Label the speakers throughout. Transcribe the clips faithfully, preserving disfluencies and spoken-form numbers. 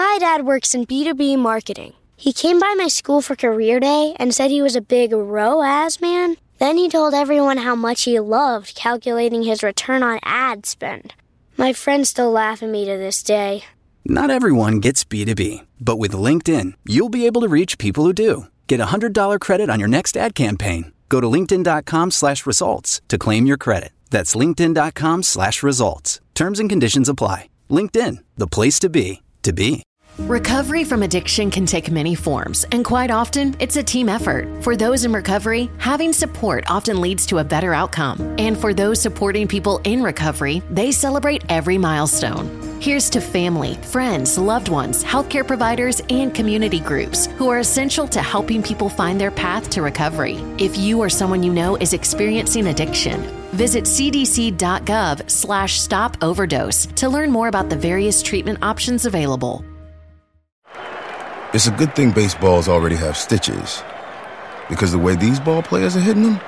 Speaker 1: My dad works in B two B marketing. He came by my school for career day and said he was a big R O A S man. Then he told everyone how much he loved calculating his return on ad spend. My friends still laugh at me to this day.
Speaker 2: Not everyone gets B two B, but with LinkedIn, you'll be able to reach people who do. Get a one hundred dollars credit on your next ad campaign. Go to linkedin.com slash results to claim your credit. That's linkedin.com slash results. Terms and conditions apply. LinkedIn, the place to be, to be.
Speaker 3: Recovery from addiction can take many forms, and quite often, it's a team effort. For those in recovery, having support often leads to a better outcome. And for those supporting people in recovery, they celebrate every milestone. Here's to family, friends, loved ones, healthcare providers, and community groups who are essential to helping people find their path to recovery. If you or someone you know is experiencing addiction, visit cdc.gov slash stop overdose to learn more about the various treatment options available.
Speaker 4: It's a good thing baseballs already have stitches, because the way these ball players are hitting them,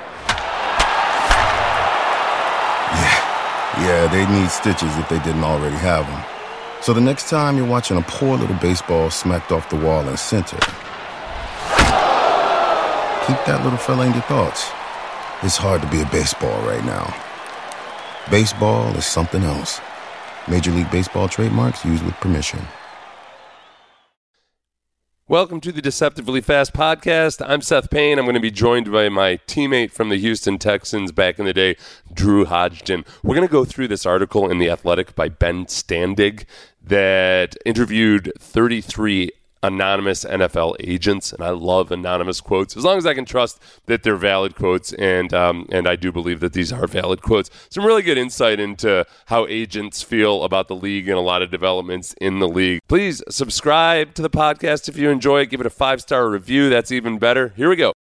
Speaker 4: yeah, yeah, they need stitches if they didn't already have them. So the next time you're watching a poor little baseball smacked off the wall in center, keep that little fella in your thoughts. It's hard to be a baseball right now. Baseball is something else. Major League Baseball trademarks used with permission.
Speaker 5: Welcome to the Deceptively Fast podcast. I'm Seth Payne. I'm going to be joined by my teammate from the Houston Texans back in the day, Drew Hodgson. We're going to go through this article in The Athletic by Ben Standig that interviewed thirty-three anonymous N F L agents, and I love anonymous quotes as long as I can trust that they're valid quotes, and um, and I do believe that these are valid quotes. Some really good insight into how agents feel about the league and a lot of developments in the league. Please subscribe to the podcast if you enjoy it. Give it a five-star review. That's even better. Here we go.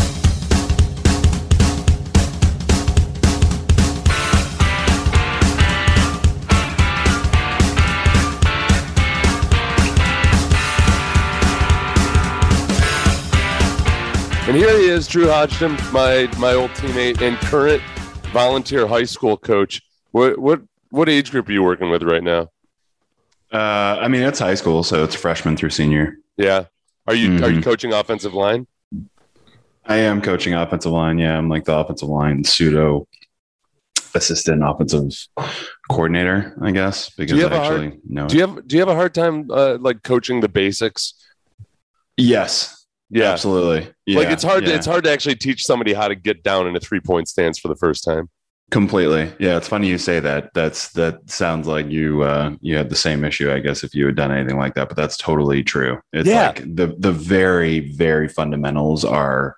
Speaker 5: And here he is, Drew Hodgson, my my old teammate and current volunteer high school coach. What what what age group are you working with right now?
Speaker 6: Uh, I mean, it's high school, so it's freshman through senior.
Speaker 5: Yeah. Are you
Speaker 6: mm-hmm.
Speaker 5: are you coaching offensive line?
Speaker 6: I am coaching offensive line. Yeah, I'm like the offensive line pseudo assistant offensive coordinator, I guess, because I actually
Speaker 5: hard,
Speaker 6: know.
Speaker 5: Do you have do you have a hard time uh, like coaching the basics?
Speaker 6: Yes.
Speaker 5: Yeah,
Speaker 6: absolutely. Yeah,
Speaker 5: like it's hard.
Speaker 6: yeah.
Speaker 5: To, it's hard to actually teach somebody how to get down in a three point stance for the first time.
Speaker 6: Completely. Yeah, it's funny you say that. That's that sounds like you uh, you had the same issue, I guess, if you had done anything like that. But that's totally true. It's
Speaker 5: yeah.
Speaker 6: like the the very very fundamentals are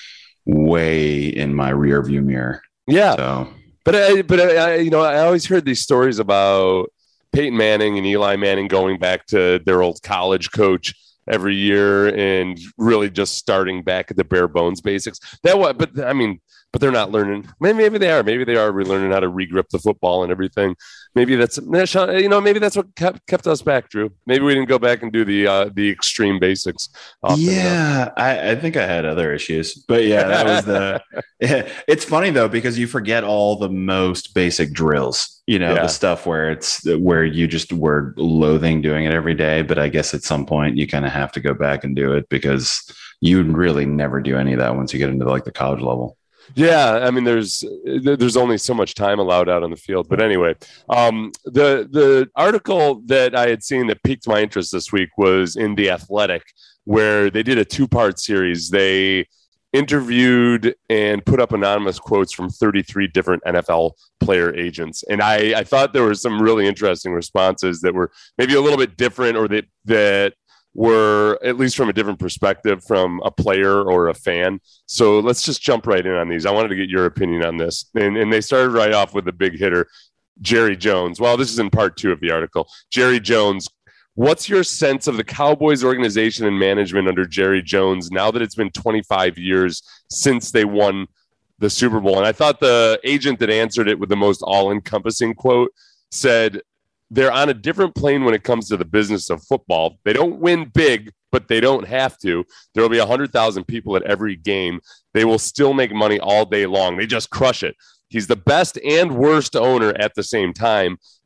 Speaker 6: way in my rear view mirror.
Speaker 5: Yeah.
Speaker 6: So,
Speaker 5: but I, but I, you know, I always heard these stories about Peyton Manning and Eli Manning going back to their old college coach every year and really just starting back at the bare bones basics. That what, but I mean, but they're not learning. Maybe, maybe they are. Maybe they are relearning how to regrip the football and everything. Maybe that's, you know, maybe that's what kept, kept us back, Drew. Maybe we didn't go back and do the uh, the extreme basics.
Speaker 6: Yeah, I, I think I had other issues, but yeah, that was the. Yeah. It's funny though because you forget all the most basic drills. You know, yeah. the stuff where it's where you just were loathing doing it every day. But I guess at some point you kind of have to go back and do it because you really never do any of that once you get into like the college level.
Speaker 5: Yeah, I mean, there's there's only so much time allowed out on the field. But anyway, um, the the article that I had seen that piqued my interest this week was in The Athletic, where they did a two-part series. They interviewed and put up anonymous quotes from thirty-three different N F L player agents. And I, I thought there were some really interesting responses that were maybe a little bit different or that that were at least from a different perspective from a player or a fan. So let's just jump right in on these. I wanted to get your opinion on this. And, and they started right off with the big hitter, Jerry Jones. Well, this is in part two of the article. Jerry Jones, what's your sense of the Cowboys organization and management under Jerry Jones now that it's been twenty-five years since they won the Super Bowl? And I thought the agent that answered it with the most all-encompassing quote said, they're on a different plane when it comes to the business of football. They don't win big, but they don't have to. There will be one hundred thousand people at every game. They will still make money all day long. They just crush it. He's the best and worst owner at the same time.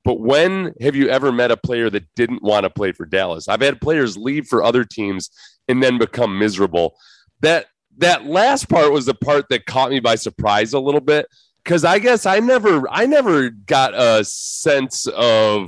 Speaker 5: But when have you ever met a player that didn't want to play for Dallas? I've had players leave for other teams and then become miserable. That that last part was the part that caught me by surprise a little bit, because I guess I never I never got a sense of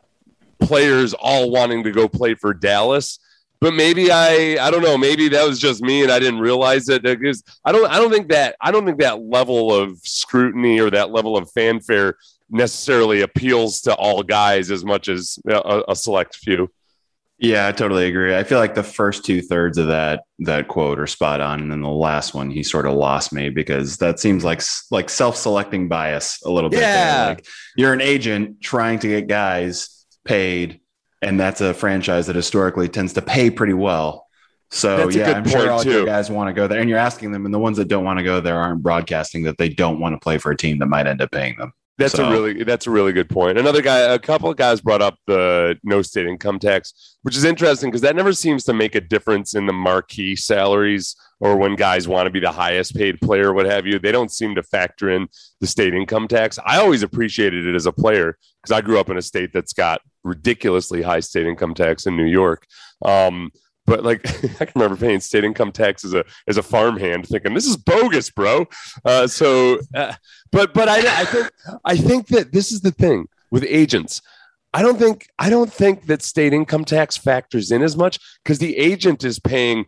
Speaker 5: players all wanting to go play for Dallas. But maybe I I don't know, maybe that was just me and I didn't realize it. Because I don't I don't think that I don't think that level of scrutiny or that level of fanfare necessarily appeals to all guys as much as a, a select few.
Speaker 6: Yeah, I totally agree. I feel like the first two thirds of that that quote are spot on, and then the last one he sort of lost me, because that seems like like self-selecting bias a little bit.
Speaker 5: Yeah,
Speaker 6: there. Like you're an agent trying to get guys paid, and that's a franchise that historically tends to pay pretty well. So
Speaker 5: that's
Speaker 6: yeah, I'm sure all
Speaker 5: too.
Speaker 6: your guys want to go there, and you're asking them, and the ones that don't want to go there aren't broadcasting that they don't want to play for a team that might end up paying them.
Speaker 5: That's
Speaker 6: so.
Speaker 5: a really that's a really good point. Another guy, a couple of guys brought up the no state income tax, which is interesting because that never seems to make a difference in the marquee salaries or when guys want to be the highest paid player, what have you. They don't seem to factor in the state income tax. I always appreciated it as a player because I grew up in a state that's got ridiculously high state income tax in New York. Um, But like, I can remember paying state income tax as a as a farmhand, thinking this is bogus, bro. Uh, so, uh, but but I I think I think that this is the thing with agents. I don't think I don't think that state income tax factors in as much because the agent is paying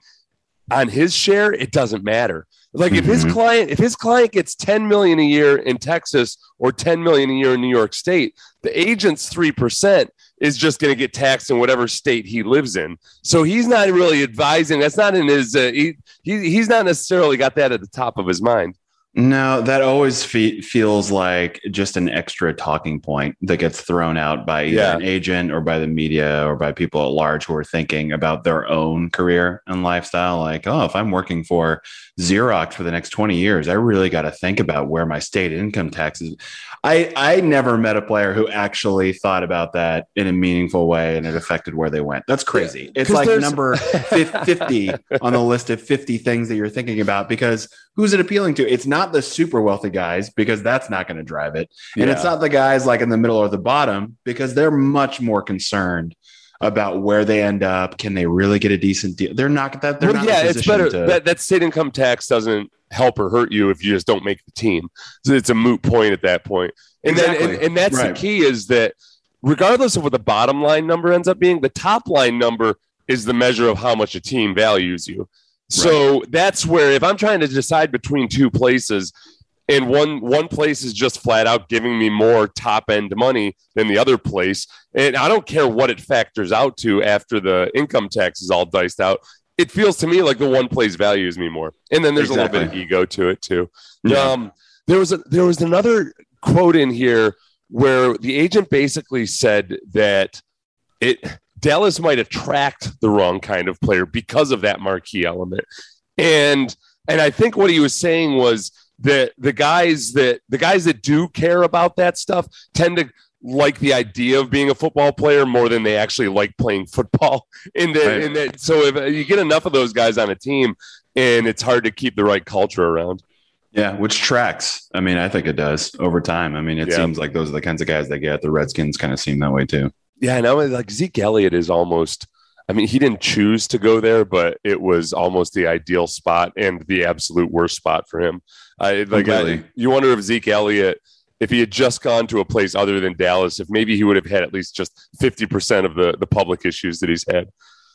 Speaker 5: on his share. It doesn't matter. Like if his client if his client gets ten million a year in Texas or ten million a year in New York State, the agent's three percent is just going to get taxed in whatever state he lives in. So he's not really advising. That's not in his, uh, he, he he's not necessarily got that at the top of his mind.
Speaker 6: No, that always fe- feels like just an extra talking point that gets thrown out by either yeah. an agent or by the media or by people at large who are thinking about their own career and lifestyle. Like, oh, if I'm working for Xerox for the next twenty years, I really got to think about where my state income tax is. I, I never met a player who actually thought about that in a meaningful way and it affected where they went. That's crazy. Yeah, it's like number fifty on the list of fifty things that you're thinking about, because who's it appealing to? It's not the super wealthy guys, because that's not going to drive it. And yeah. it's not the guys like in the middle or the bottom, because they're much more concerned about where they end up. Can they really get a decent deal? They're not that. They're
Speaker 5: well,
Speaker 6: not
Speaker 5: yeah,
Speaker 6: in a
Speaker 5: it's better.
Speaker 6: to,
Speaker 5: that, that state income tax doesn't help or hurt you if you just don't make the team. So it's a moot point at that point. And
Speaker 6: exactly.
Speaker 5: then, and, and that's
Speaker 6: right.
Speaker 5: the key, is that regardless of what the bottom line number ends up being, the top line number is the measure of how much a team values you. So right. that's where, if I'm trying to decide between two places and one, one place is just flat out giving me more top end money than the other place, and I don't care what it factors out to after the income tax is all diced out, it feels to me like the one place values me more. And then there's exactly. a little bit of ego to it too. Yeah. Um, there was a, there was another quote in here where the agent basically said that it, Dallas might attract the wrong kind of player because of that marquee element. And, and I think what he was saying was that the guys that the guys that do care about that stuff tend to like the idea of being a football player more than they actually like playing football. And that, right. and that, so if you get enough of those guys on a team, and it's hard to keep the right culture around.
Speaker 6: Yeah, which tracks. I mean, I think it does over time. I mean, it yeah. seems like those are the kinds of guys they get. The Redskins kind of seem that way too.
Speaker 5: Yeah, I know. Like Zeke Elliott is almost, I mean, he didn't choose to go there, but it was almost the ideal spot and the absolute worst spot for him. I like I, you wonder if Zeke Elliott, if he had just gone to a place other than Dallas, if maybe he would have had at least just fifty percent of the, the public issues that he's had.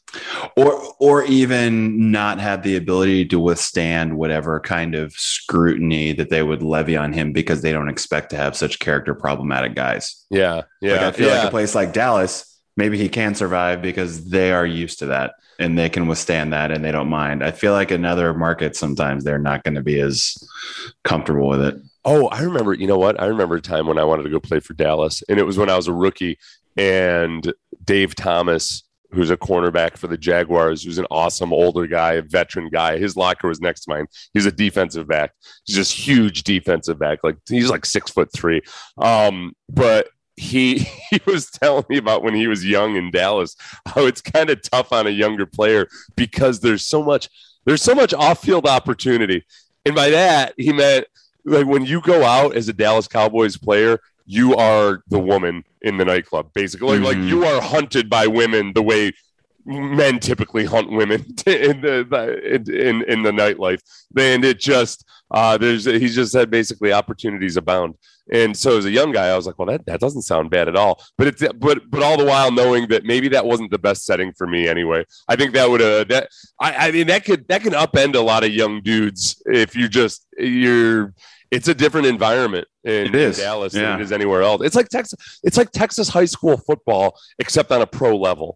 Speaker 6: Or or even not have the ability to withstand whatever kind of scrutiny that they would levy on him because they don't expect to have such character problematic guys.
Speaker 5: Yeah. Yeah.
Speaker 6: Like I feel
Speaker 5: yeah.
Speaker 6: like a place like Dallas, maybe he can survive because they are used to that and they can withstand that and they don't mind. I feel like in other markets, sometimes they're not going to be as comfortable with it.
Speaker 5: Oh, I remember, you know what? I remember a time when I wanted to go play for Dallas, and it was when I was a rookie, and Dave Thomas, who's a cornerback for the Jaguars, who's an awesome older guy, a veteran guy. His locker was next to mine. He's a defensive back. He's just huge defensive back. Like he's like six foot three. Um, but he he was telling me about when he was young in Dallas, how it's kind of tough on a younger player because there's so much there's so much off-field opportunity. And by that, he meant like when you go out as a Dallas Cowboys player, you are the woman in the nightclub, basically. Mm-hmm. Like, you are hunted by women the way men typically hunt women in the in in the nightlife. And it just uh, there's he just said basically opportunities abound. And so as a young guy, I was like, well, that, that doesn't sound bad at all. But it's but but all the while knowing that maybe that wasn't the best setting for me anyway. I think that would uh that I, I mean that could that can upend a lot of young dudes if you just you're. It's a different environment in, in Dallas yeah. than it is anywhere else. It's like Texas. It's like Texas high school football, except on a pro level.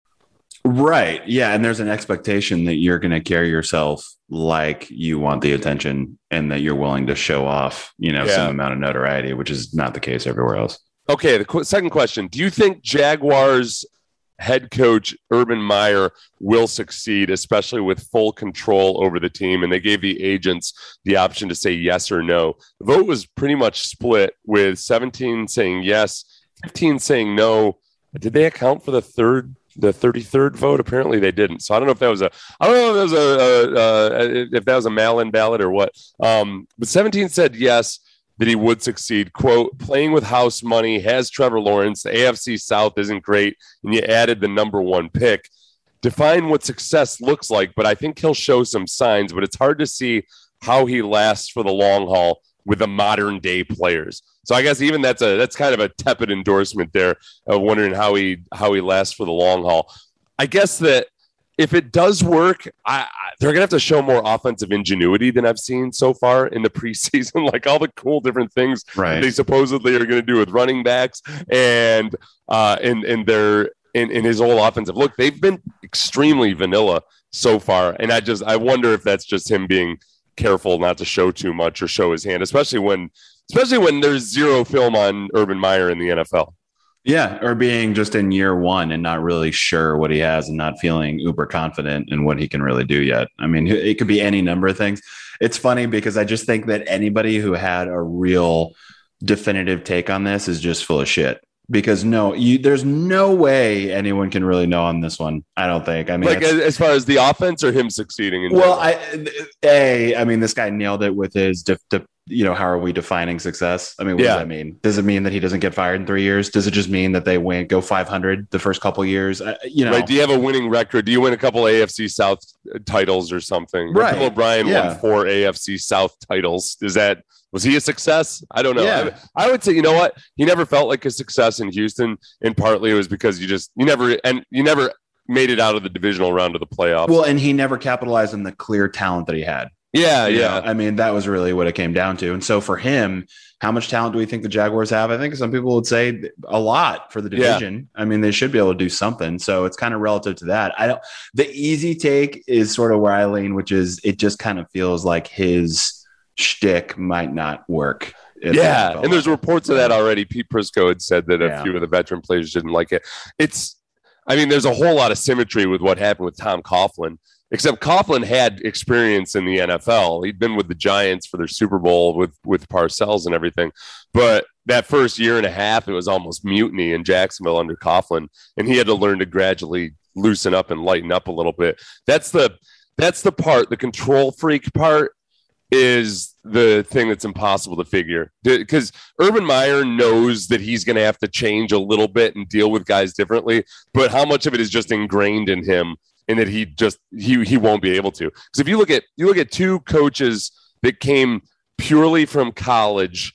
Speaker 6: Right. Yeah. And there's an expectation that you're going to carry yourself like you want the attention and that you're willing to show off, you know, yeah. some amount of notoriety, which is not the case everywhere else.
Speaker 5: Okay. The qu- second question. Do you think Jaguars head coach Urban Meyer will succeed, especially with full control over the team? And they gave the agents the option to say yes or no. The vote was pretty much split, with seventeen saying yes, fifteen saying no. Did they account for the third, the thirty-third vote? Apparently they didn't. So I don't know if that was a, I don't know if that was a, a, a if that was a mail-in ballot or what. Um, but seventeen said yes, that he would succeed. Quote, playing with house money, has Trevor Lawrence, the A F C South isn't great, and you added the number one pick. Define what success looks like, but I think he'll show some signs, but it's hard to see how he lasts for the long haul with the modern day players. So I guess even that's a that's kind of a tepid endorsement there of wondering how he how he lasts for the long haul. I guess that if it does work, I, I, they're going to have to show more offensive ingenuity than I've seen so far in the preseason, like all the cool different things
Speaker 6: right.
Speaker 5: they supposedly are going to do with running backs and uh, in, in their in, in his whole offensive look. They've been extremely vanilla so far, and I just I wonder if that's just him being careful not to show too much or show his hand, especially when especially when there's zero film on Urban Meyer in the N F L.
Speaker 6: Yeah, or being just in year one and not really sure what he has and not feeling uber confident in what he can really do yet. I mean, it could be any number of things. It's funny because I just think that anybody who had a real definitive take on this is just full of shit. Because no, you, there's no way anyone can really know on this one. I don't think. I mean,
Speaker 5: like as far as the offense or him succeeding. In
Speaker 6: well, I, a, I mean, this guy nailed it with his, de, de, you know, how are we defining success? I mean, what yeah. does that mean? Does it mean that he doesn't get fired in three years? Does it just mean that they win, go five hundred the first couple of years? Uh, you know,
Speaker 5: right. Do you have a winning record? Do you win a couple A F C South titles or something?
Speaker 6: Right.
Speaker 5: Bill O'Brien
Speaker 6: yeah.
Speaker 5: won four A F C South titles. Is that, was he a success? I don't know.
Speaker 6: Yeah.
Speaker 5: I, I would say, you know what? He never felt like a success in Houston, and partly it was because you just you never and you never made it out of the divisional round of the playoffs.
Speaker 6: Well, and he never capitalized on the clear talent that he had.
Speaker 5: Yeah,
Speaker 6: you
Speaker 5: yeah.
Speaker 6: know? I mean, that was really what it came down to. And so for him, how much talent do we think the Jaguars have? I think some people would say a lot for the division. Yeah. I mean, they should be able to do something. So it's kind of relative to that. I don't. The easy take is sort of where I lean, which is it just kind of feels like his shtick might not work.
Speaker 5: Yeah, and there's reports of that already. Pete Prisco had said that a
Speaker 6: yeah.
Speaker 5: few of the veteran players didn't like it. It's, I mean, there's a whole lot of symmetry with what happened with Tom Coughlin, except Coughlin had experience in the N F L. He'd been with the Giants for their Super Bowl with, with Parcells and everything. But that first year and a half, it was almost mutiny in Jacksonville under Coughlin, and he had to learn to gradually loosen up and lighten up a little bit. That's the that's the part, the control freak part, is the thing that's impossible to figure, because Urban Meyer knows that he's going to have to change a little bit and deal with guys differently, but how much of it is just ingrained in him and that he just he he won't be able to? Because if you look at you look at two coaches that came purely from college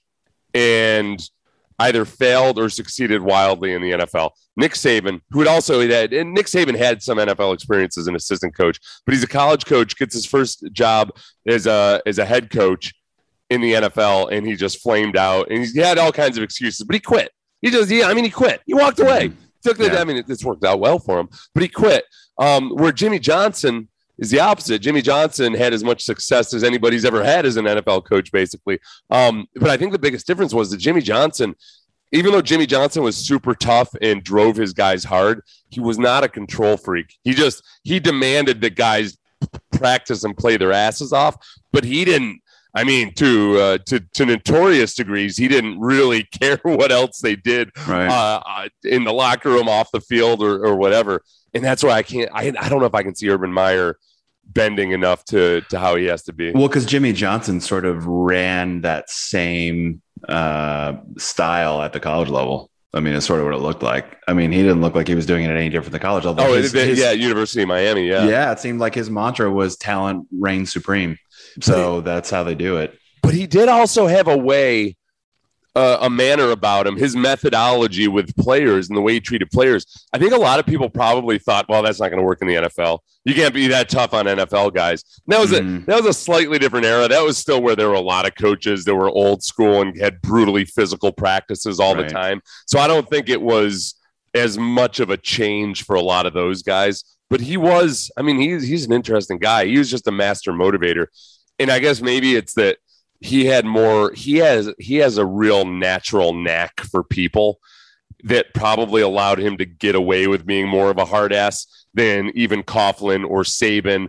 Speaker 5: and either failed or succeeded wildly in the N F L. Nick Saban, who had also had, and Nick Saban had some N F L experience as an assistant coach, but he's a college coach, gets his first job as a as a head coach in the N F L, and he just flamed out, and he had all kinds of excuses, but he quit. He just, yeah, I mean, he quit. He walked away. Took the, yeah. I mean, it's worked out well for him, but he quit. Um, where Jimmy Johnson is the opposite. Jimmy Johnson had as much success as anybody's ever had as an N F L coach, basically. Um, but I think the biggest difference was that Jimmy Johnson, even though Jimmy Johnson was super tough and drove his guys hard, he was not a control freak. He just, he demanded that guys practice and play their asses off, but he didn't, I mean, to, uh, to, to notorious degrees, he didn't really care what else they did
Speaker 6: right.
Speaker 5: uh, in the locker room, off the field, or, or whatever. And that's why I can't, I, I don't know if I can see Urban Meyer bending enough to to how he has to be.
Speaker 6: Well, because Jimmy Johnson sort of ran that same uh, style at the college level. I mean, it's sort of what it looked like. I mean, he didn't look like he was doing it at any different than college level.
Speaker 5: Oh,
Speaker 6: his,
Speaker 5: it,
Speaker 6: his,
Speaker 5: yeah, University of Miami, yeah.
Speaker 6: Yeah, it seemed like his mantra was talent reigns supreme. So that's how they do it.
Speaker 5: But he did also have a way, uh, a manner about him, his methodology with players and the way he treated players. I think a lot of people probably thought, well, that's not going to work in the N F L. You can't be that tough on N F L guys. And that was mm. a that was a slightly different era. That was still where there were a lot of coaches that were old school and had brutally physical practices all right. the time. So I don't think it was as much of a change for a lot of those guys. But he was, I mean, he's he's an interesting guy. He was just a master motivator. And I guess maybe it's that he had more, he has, he has a real natural knack for people that probably allowed him to get away with being more of a hard ass than even Coughlin or Saban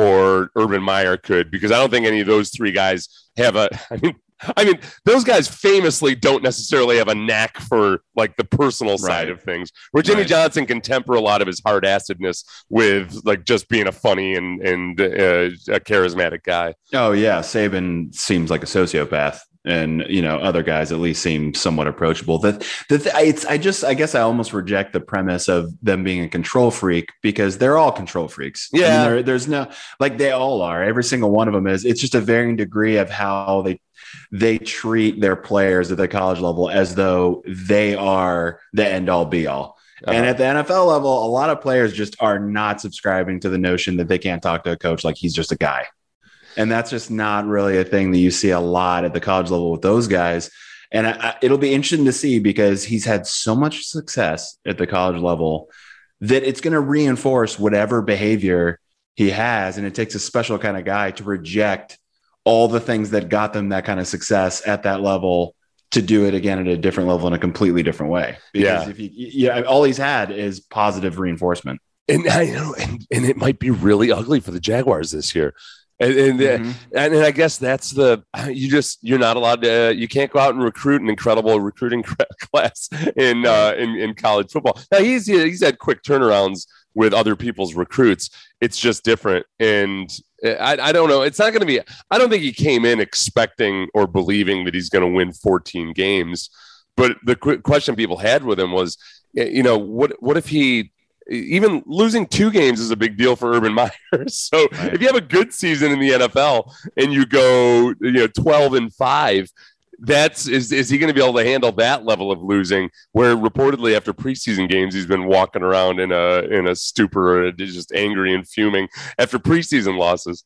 Speaker 5: or Urban Meyer could, because I don't think any of those three guys have a, I mean, I mean, those guys famously don't necessarily have a knack for like the personal side right. of things, where Jimmy right. Johnson can temper a lot of his hard assedness with like just being a funny and, and uh, a charismatic guy.
Speaker 6: Oh yeah. Saban seems like a sociopath, and, you know, other guys at least seem somewhat approachable. That that it's, I just, I guess I almost reject the premise of them being a control freak, because they're all control freaks.
Speaker 5: Yeah.
Speaker 6: I mean, there, there's no, like they all are, every single one of them is, it's just a varying degree of how they, they treat their players at the college level as though they are the end all be all. Uh-huh. And at the N F L level, a lot of players just are not subscribing to the notion that they can't talk to a coach like he's just a guy. And that's just not really a thing that you see a lot at the college level with those guys. And I, I, it'll be interesting to see, because he's had so much success at the college level that it's going to reinforce whatever behavior he has. And it takes a special kind of guy to reject all the things that got them that kind of success at that level to do it again at a different level in a completely different way. Because
Speaker 5: yeah.
Speaker 6: if you, yeah, all he's had is positive reinforcement.
Speaker 5: And I know, and, and it might be really ugly for the Jaguars this year. And and, mm-hmm. and and I guess that's the, you just, you're not allowed to, uh, you can't go out and recruit an incredible recruiting class in uh, in, in college football. Now he's he's had quick turnarounds with other people's recruits. It's just different. And I, I don't know. It's not going to be, I don't think he came in expecting or believing that he's going to win fourteen games. But the qu- question people had with him was, you know, what what if he, even losing two games is a big deal for Urban Meyer. So right. if you have a good season in the N F L and you go, you know, twelve and five, that's is is he going to be able to handle that level of losing? Where reportedly after preseason games, he's been walking around in a in a stupor, just angry and fuming after preseason losses.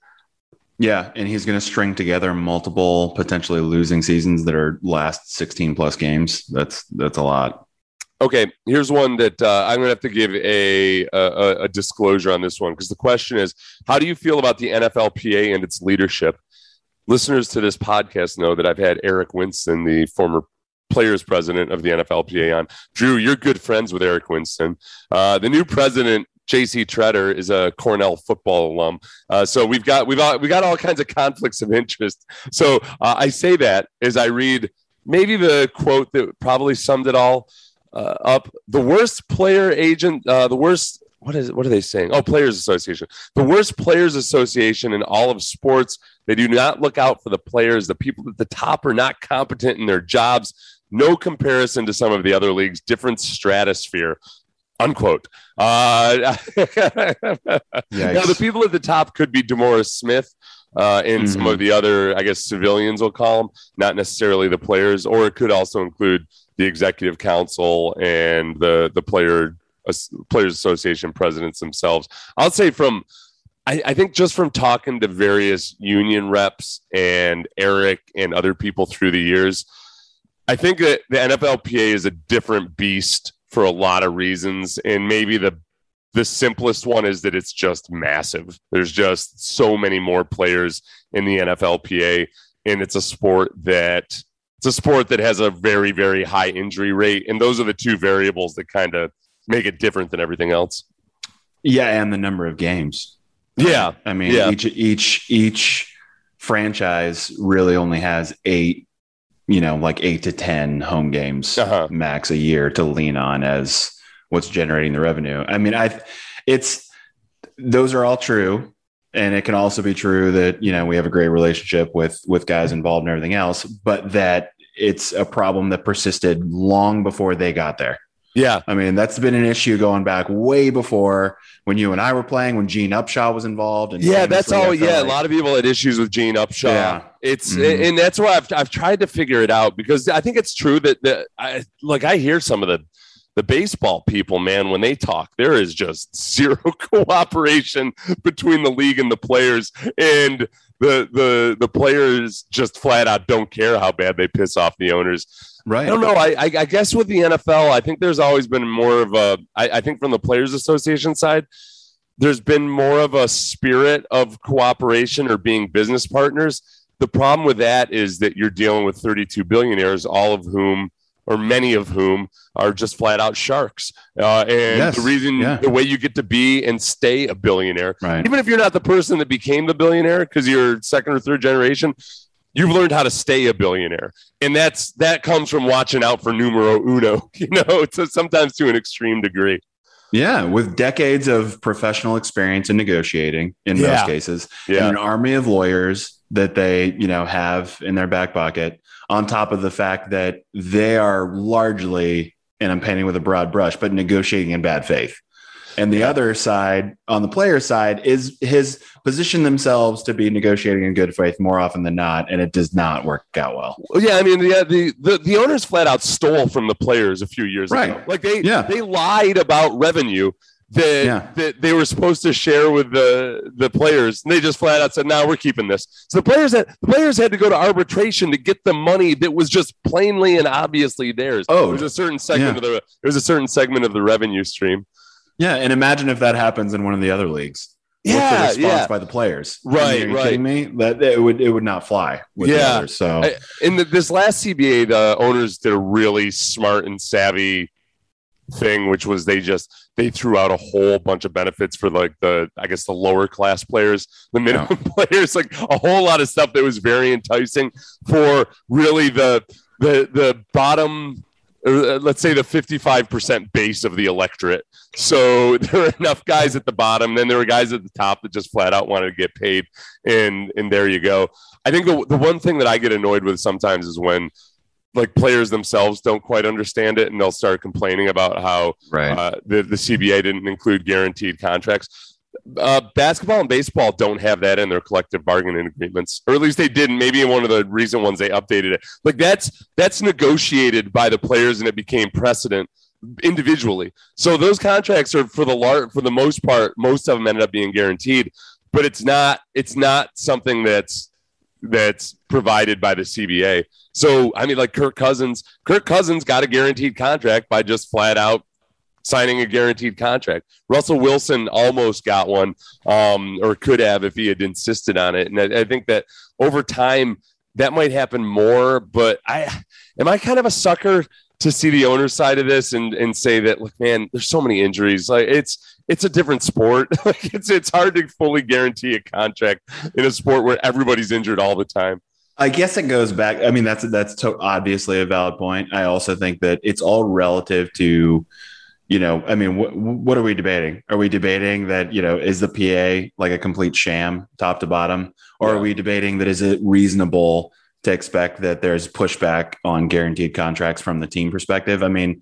Speaker 6: Yeah, and he's going to string together multiple potentially losing seasons that are last sixteen plus games. That's that's a lot.
Speaker 5: Okay, here's one that uh, I'm going to have to give a, a, a disclosure on this one, because the question is, how do you feel about the N F L P A and its leadership? Listeners to this podcast know that I've had Eric Winston, the former players president of the N F L P A, on. Drew, you're good friends with Eric Winston. Uh, the new president, J C Tretter, is a Cornell football alum. Uh, so we've got we've all, we got all kinds of conflicts of interest. So uh, I say that as I read maybe the quote that probably summed it all uh, up. The worst player agent, uh, the worst, what is what are they saying? Oh, Players Association. The worst Players Association in all of sports. They do not look out for the players. The people at the top are not competent in their jobs. No comparison to some of the other leagues. Different stratosphere. Unquote. Uh, now, the people at the top could be DeMaurice Smith uh, and mm-hmm. some of the other, I guess, civilians will call them, not necessarily the players, or it could also include the executive council and the the player uh, players association presidents themselves. I'll say from, I, I think just from talking to various union reps and Eric and other people through the years, I think that the N F L P A is a different beast for a lot of reasons. And maybe the the simplest one is that it's just massive. There's just so many more players in the N F L P A, and it's a sport that it's a sport that has a very, very high injury rate. And those are the two variables that kind of make it different than everything else.
Speaker 6: Yeah, and the number of games.
Speaker 5: Yeah.
Speaker 6: I mean,
Speaker 5: yeah.
Speaker 6: each each each franchise really only has eight, you know, like eight to ten home games uh-huh. max a year to lean on as what's generating the revenue. I mean, I it's those are all true. And it can also be true that, you know, we have a great relationship with with guys involved and everything else, but that it's a problem that persisted long before they got there.
Speaker 5: Yeah.
Speaker 6: I mean, that's been an issue going back way before when you and I were playing, when Gene Upshaw was involved. And
Speaker 5: yeah, that's all. Yeah. Like, a lot of people had issues with Gene Upshaw. Yeah. It's, mm-hmm. and that's why I've, I've tried to figure it out, because I think it's true that, that I, like, I hear some of the, the baseball people, man, when they talk, there is just zero cooperation between the league and the players, and the, the, the players just flat out don't care how bad they piss off the owners.
Speaker 6: Right.
Speaker 5: I don't know. I, I, I guess with the N F L, I think there's always been more of a, I, I think from the Players Association side, there's been more of a spirit of cooperation or being business partners. The problem with that is that you're dealing with thirty-two billionaires, all of whom, or many of whom, are just flat out sharks. Uh, and yes. the reason, yeah. the way you get to be and stay a billionaire,
Speaker 6: right.
Speaker 5: even if you're not the person that became the billionaire because you're second or third generation, you've learned how to stay a billionaire. And that's, that comes from watching out for numero uno, you know, to sometimes to an extreme degree.
Speaker 6: Yeah. With decades of professional experience in negotiating in
Speaker 5: yeah.
Speaker 6: most cases,
Speaker 5: yeah.
Speaker 6: and an army of lawyers that they, you know, have in their back pocket, on top of the fact that they are largely, and I'm painting with a broad brush, but negotiating in bad faith. And the yeah. other side, on the player side, is his position themselves to be negotiating in good faith more often than not, and it does not work out well.
Speaker 5: Well, yeah, I mean, the, the the the owners flat out stole from the players a few years
Speaker 6: right.
Speaker 5: ago. Like they
Speaker 6: yeah.
Speaker 5: they lied about revenue that yeah. that they were supposed to share with the the players, and they just flat out said, "No, we're keeping this." So the players had the players had to go to arbitration to get the money that was just plainly and obviously theirs.
Speaker 6: Oh,
Speaker 5: there was a certain segment
Speaker 6: yeah.
Speaker 5: of the there was a certain segment of the revenue stream.
Speaker 6: Yeah, and imagine if that happens in one of the other leagues.
Speaker 5: Yeah,
Speaker 6: What's the response
Speaker 5: yeah.
Speaker 6: by the players?
Speaker 5: Right,
Speaker 6: I mean, are you
Speaker 5: right.
Speaker 6: kidding me? That it would it would not fly with
Speaker 5: yeah.
Speaker 6: the others. So
Speaker 5: I, in the, this last C B A, the owners did a really smart and savvy thing, which was they just they threw out a whole bunch of benefits for like the I guess the lower class players, the minimum yeah. players, like a whole lot of stuff that was very enticing for really the the the bottom. Or let's say the fifty-five percent base of the electorate. So there were enough guys at the bottom. Then there were guys at the top that just flat out wanted to get paid. And and there you go. I think the, the one thing that I get annoyed with sometimes is when like players themselves don't quite understand it and they'll start complaining about how
Speaker 6: right.
Speaker 5: uh, the, the C B A didn't include guaranteed contracts. Uh, basketball and baseball don't have that in their collective bargaining agreements, or at least they didn't. Maybe in one of the recent ones they updated it. Like that's that's negotiated by the players, and it became precedent individually. So those contracts are for the lar- for the most part, most of them ended up being guaranteed, but it's not it's not something that's that's provided by the C B A. So I mean, like Kirk Cousins, Kirk Cousins got a guaranteed contract by just flat out signing a guaranteed contract. Russell Wilson almost got one, um, or could have if he had insisted on it. And I, I think that over time that might happen more. But I am I kind of a sucker to see the owner's side of this and, and say that, look, man, there's so many injuries. Like it's it's a different sport. Like it's it's hard to fully guarantee a contract in a sport where everybody's injured all the time.
Speaker 6: I guess it goes back. I mean, that's that's to- obviously a valid point. I also think that it's all relative to. You know, I mean, wh- what are we debating? Are we debating that, you know, is the P A like a complete sham top to bottom? Or yeah. are we debating that is it reasonable to expect that there's pushback on guaranteed contracts from the team perspective? I mean,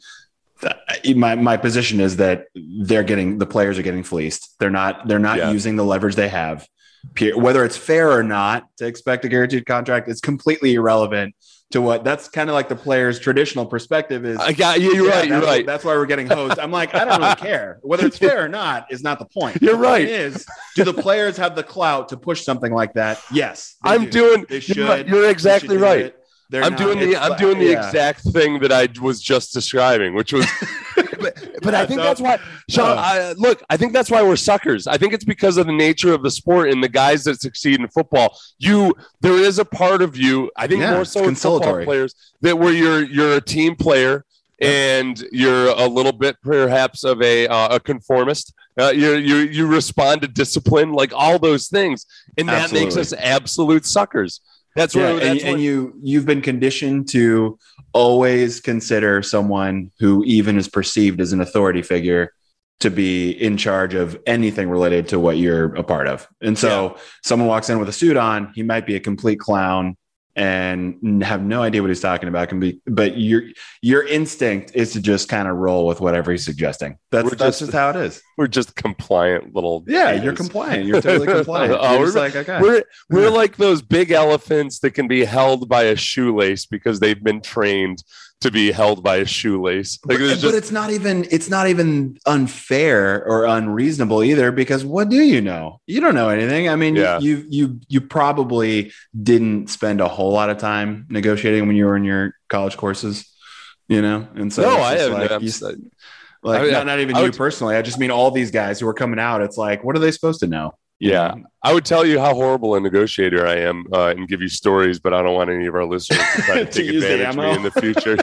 Speaker 6: th- my my position is that they're getting the players are getting fleeced. They're not they're not yeah. using the leverage they have. Whether it's fair or not to expect a guaranteed contract is completely irrelevant to what that's kind of like the player's traditional perspective is.
Speaker 5: I got you. You're yeah, right. You're right.
Speaker 6: That's why we're getting hosed. I'm like, I don't really care whether it's fair or not is not the point.
Speaker 5: You're
Speaker 6: the
Speaker 5: right.
Speaker 6: Point is, do the players have the clout to push something like that? Yes.
Speaker 5: I'm
Speaker 6: do.
Speaker 5: doing.
Speaker 6: They should.
Speaker 5: You're, you're exactly
Speaker 6: should
Speaker 5: right.
Speaker 6: I'm
Speaker 5: not, doing the. I'm doing the yeah. exact thing that I was just describing, which was. but but I think that's why, Sean. I, look, I think that's why we're suckers. I think it's because of the nature of the sport and the guys that succeed in football. You, there is a part of you. I think
Speaker 6: yeah,
Speaker 5: more so with football players that where you're you're a team player and you're a little bit perhaps of a uh, a conformist. Uh, you you you respond to discipline, like all those things, and that Absolutely. makes us absolute suckers. That's
Speaker 6: yeah,
Speaker 5: where that's
Speaker 6: and,
Speaker 5: where,
Speaker 6: and you you've been conditioned to always consider someone who even is perceived as an authority figure to be in charge of anything related to what you're a part of. And so yeah. someone walks in with a suit on, he might be a complete clown and have no idea what he's talking about. Can be, but your your instinct is to just kind of roll with whatever he's suggesting. That's we're that's just, just how it is.
Speaker 5: We're just compliant little.
Speaker 6: Yeah, haters. You're compliant. You're totally compliant.
Speaker 5: oh,
Speaker 6: you're
Speaker 5: we're
Speaker 6: like, okay.
Speaker 5: we're we're like those big elephants that can be held by a shoelace because they've been trained to be held by a shoelace. Like,
Speaker 6: but,
Speaker 5: just...
Speaker 6: but it's not even it's not even unfair or unreasonable either, because what do you know? You don't know anything. I mean, yeah. you you you probably didn't spend a whole lot of time negotiating when you were in your college courses, you know. And so
Speaker 5: no, I have
Speaker 6: like,
Speaker 5: I'm,
Speaker 6: you, like I mean, not, not even I would, you personally. I just mean all these guys who are coming out. It's like, what are they supposed to know?
Speaker 5: Yeah, I would tell you how horrible a negotiator I am uh, and give you stories, but I don't want any of our listeners to try to take to advantage of me in the future.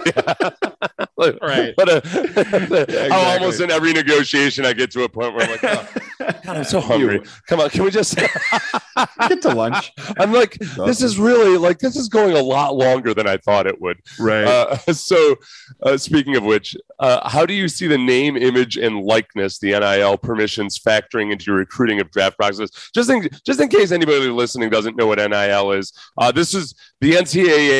Speaker 5: Yeah.
Speaker 6: Right.
Speaker 5: But uh, yeah, exactly. Almost in every negotiation, I get to a point where I'm like, oh, God, I'm so hungry. Come on, can we just
Speaker 6: get to lunch?
Speaker 5: I'm like, this is really like, this is going a lot longer than I thought it would.
Speaker 6: Right.
Speaker 5: Uh, so uh, speaking of which, uh, how do you see the name, image, and likeness, the N I L permissions, factoring into your recruiting of draft process? Just in, just in case anybody listening doesn't know what N I L is, uh, this is the N C double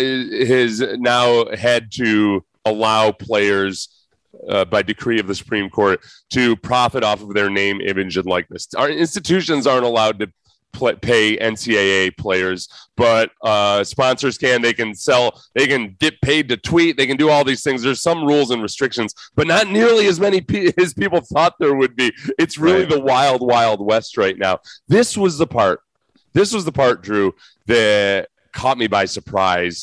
Speaker 5: A has now had to allow players uh, by decree of the Supreme Court to profit off of their name, image, and likeness. Our institutions aren't allowed to play, pay N C double A players, but uh, sponsors can. They can sell. They can get paid to tweet. They can do all these things. There's some rules and restrictions, but not nearly as many pe- as people thought there would be. It's really right. the wild, wild west right now. This was the part. This was the part, Drew, that caught me by surprise.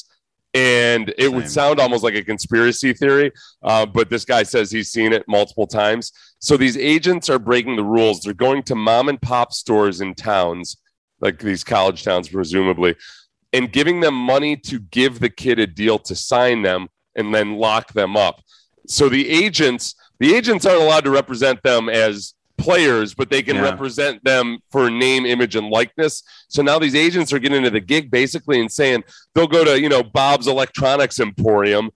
Speaker 5: And it Same. would sound almost like a conspiracy theory, uh, but this guy says he's seen it multiple times. So these agents are breaking the rules. They're going to mom and pop stores in towns, like these college towns, presumably, and giving them money to give the kid a deal to sign them and then lock them up. So the agents, the agents aren't allowed to represent them as players, but they can yeah. represent them for name, image, and likeness. So now these agents are getting into the gig basically and saying they'll go to, you know, Bob's Electronics Emporium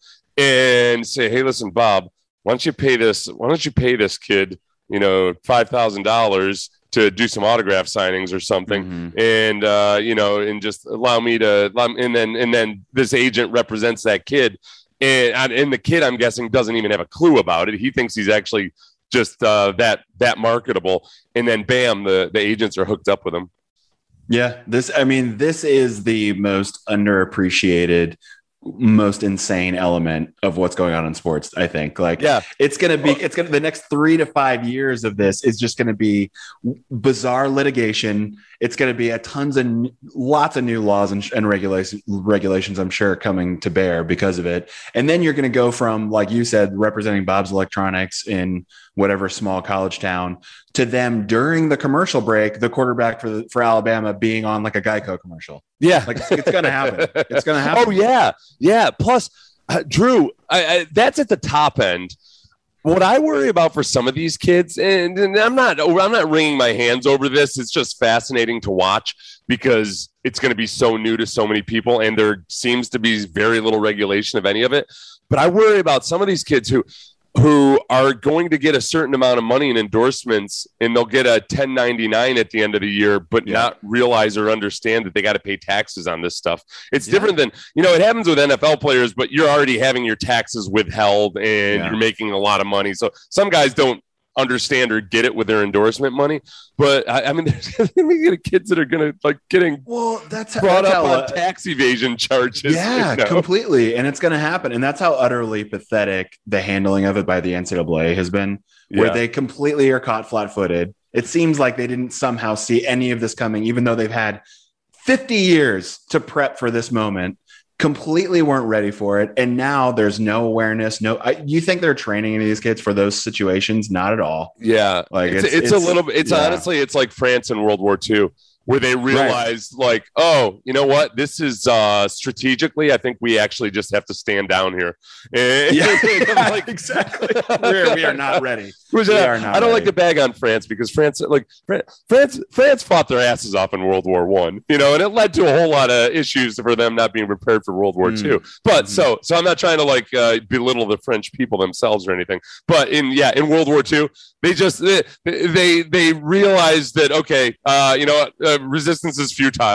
Speaker 5: and say, hey, listen, Bob, why don't you pay this? Why don't you pay this kid, you know, five thousand dollars to do some autograph signings or something, mm-hmm. and uh, you know, and just allow me to, and then and then this agent represents that kid, and and the kid, I'm guessing, doesn't even have a clue about it. He thinks he's actually just uh, that that marketable, and then bam, the the agents are hooked up with him.
Speaker 6: Yeah, this I mean, this is the most underappreciated, most insane element of what's going on in sports. I think, like,
Speaker 5: yeah,
Speaker 6: it's gonna be, it's gonna the next three to five years of this is just gonna be bizarre litigation. It's gonna be a tons of lots of new laws and, and regulations, regulations. I'm sure coming to bear because of it. And then you're gonna go from, like you said, representing Bob's Electronics in whatever small college town to them during the commercial break, the quarterback for the, for Alabama being on like a Geico commercial.
Speaker 5: Yeah,
Speaker 6: like it's, it's going to happen. It's going to happen.
Speaker 5: Oh yeah, yeah. Plus, uh, Drew, I, I, that's at the top end. What I worry about for some of these kids, and, and I'm not, I'm not wringing my hands over this. It's just fascinating to watch because it's going to be so new to so many people, and there seems to be very little regulation of any of it. But I worry about some of these kids who. who are going to get a certain amount of money in endorsements, and they'll get a ten ninety-nine at the end of the year, but yeah. not realize or understand that they got to pay taxes on this stuff. It's yeah. different than, you know, it happens with N F L players, but you're already having your taxes withheld and yeah. you're making a lot of money. So some guys don't understand or get it with their endorsement money, but I, I mean, there's gonna be kids that are gonna like getting
Speaker 6: well, that's
Speaker 5: brought
Speaker 6: that's
Speaker 5: up
Speaker 6: how,
Speaker 5: on tax evasion charges.
Speaker 6: Yeah, you know? Completely, and it's gonna happen, and that's how utterly pathetic the handling of it by the N C double A has been, where yeah. they completely are caught flat-footed. It seems like they didn't somehow see any of this coming, even though they've had fifty years to prep for this moment. Completely weren't ready for it, and now there's no awareness. No, I, you think they're training these kids for those situations? Not at all.
Speaker 5: Yeah, like it's, it's, it's, it's a little bit. It's yeah. honestly, it's like France in World War Two, where they realized, right. like, oh, you know what? This is uh, strategically, I think we actually just have to stand down here. And,
Speaker 6: yeah, and like, exactly. We're, we are not ready.
Speaker 5: Which,
Speaker 6: we
Speaker 5: uh,
Speaker 6: are not
Speaker 5: I don't
Speaker 6: ready.
Speaker 5: like to bag on France because France, like France, France fought their asses off in World War One, you know, and it led to a whole lot of issues for them not being prepared for World War mm. Two. But mm-hmm. so, so I'm not trying to like uh, belittle the French people themselves or anything. But in yeah, in World War Two, they just they they, they realized that okay, uh, you know, uh, resistance is futile.